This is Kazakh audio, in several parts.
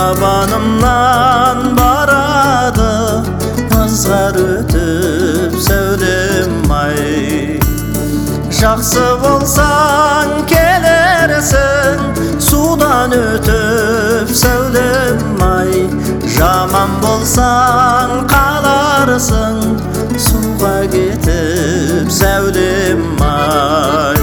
Табанымнан барады ызғар өтіп сәулем ай. Жақсы болсаң келерсің судан өтіп сәулем ай. Жаман болсаң қаларсың суға кетіп сәулем ай.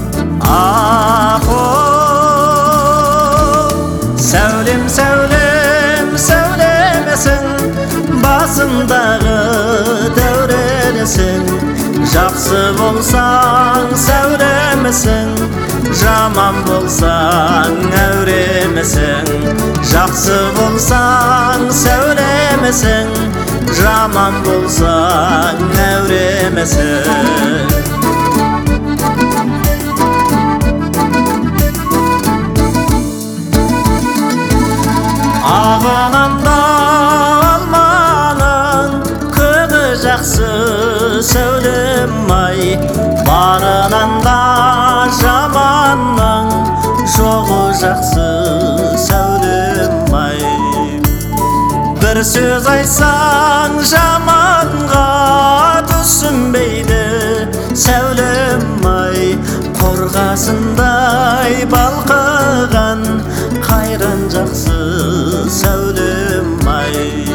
Сәулем, сәулем, сәулемесің, басымдағы дәуренесің. Жақсы болсаң сәулемесің, жаман болсаң әуремесің. Жақсы болсаң сәулемесің, жаман болсаң әуремесің. Ағынында алманың көгі жақсы сәулем ай. Барынан да жаманның жоғы жақсы сәулем ай. Бір сөз айтсаң жаманға түсінбейді сәулем ай. Қорғасындай балқыған қайран жақсы сәулем ай.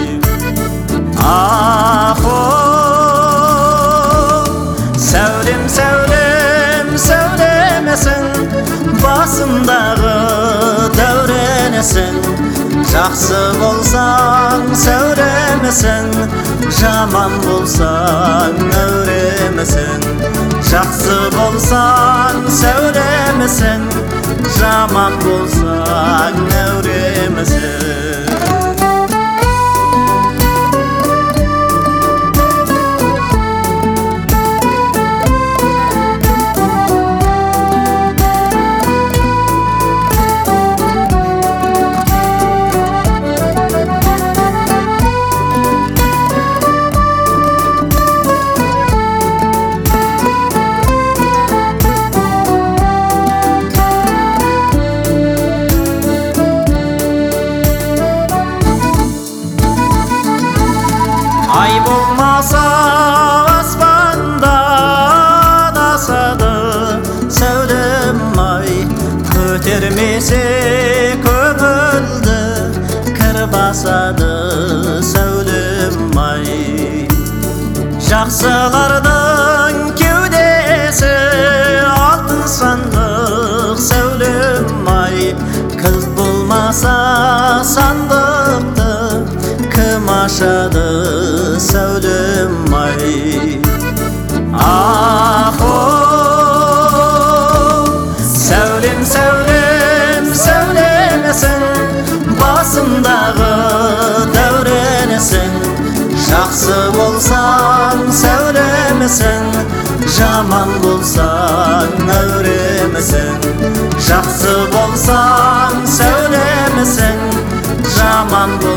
Сәулем, сәулем, сәулемесің, басымдағы дәуренесің. Жақсы болсаң сәулемесің, жаман болсаң әуремесің. Жақсы болсаң сәулемесің, жаман болсаң әуремесің. Ай болмаса аспандан асады сәулем ай. Көтермесе көңілді кір басады сәулем ай. Жақсылардың кеудесі алтын сандық сәулем ай. Кілт болмаса сандықты кім ашады сәулем ай. Сәулем, сәулем, сәулемесің, басымдағы дәуренесің. Жақсы болсаң сәулемесің, жаман болсаң әуремесің. Жақсы болсаң сәулемесің, жаман болсаң